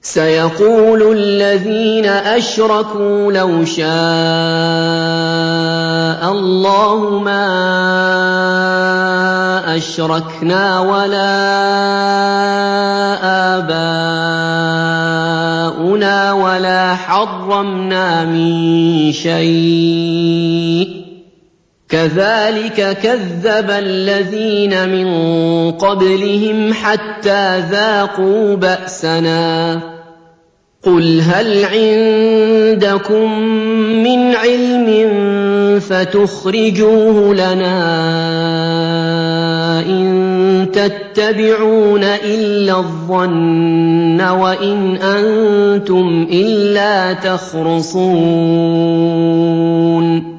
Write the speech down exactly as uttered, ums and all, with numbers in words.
سيقول الذين أشركوا لو شاء الله ما أشركنا ولا آباؤنا ولا حرمنا من شيء كذلك كذب الذين من قبلهم حتى ذاقوا بأسنا قل هل عندكم من علم فتخرجوه لنا إن تتبعون إلا الظن وإن أنتم إلا تخرصون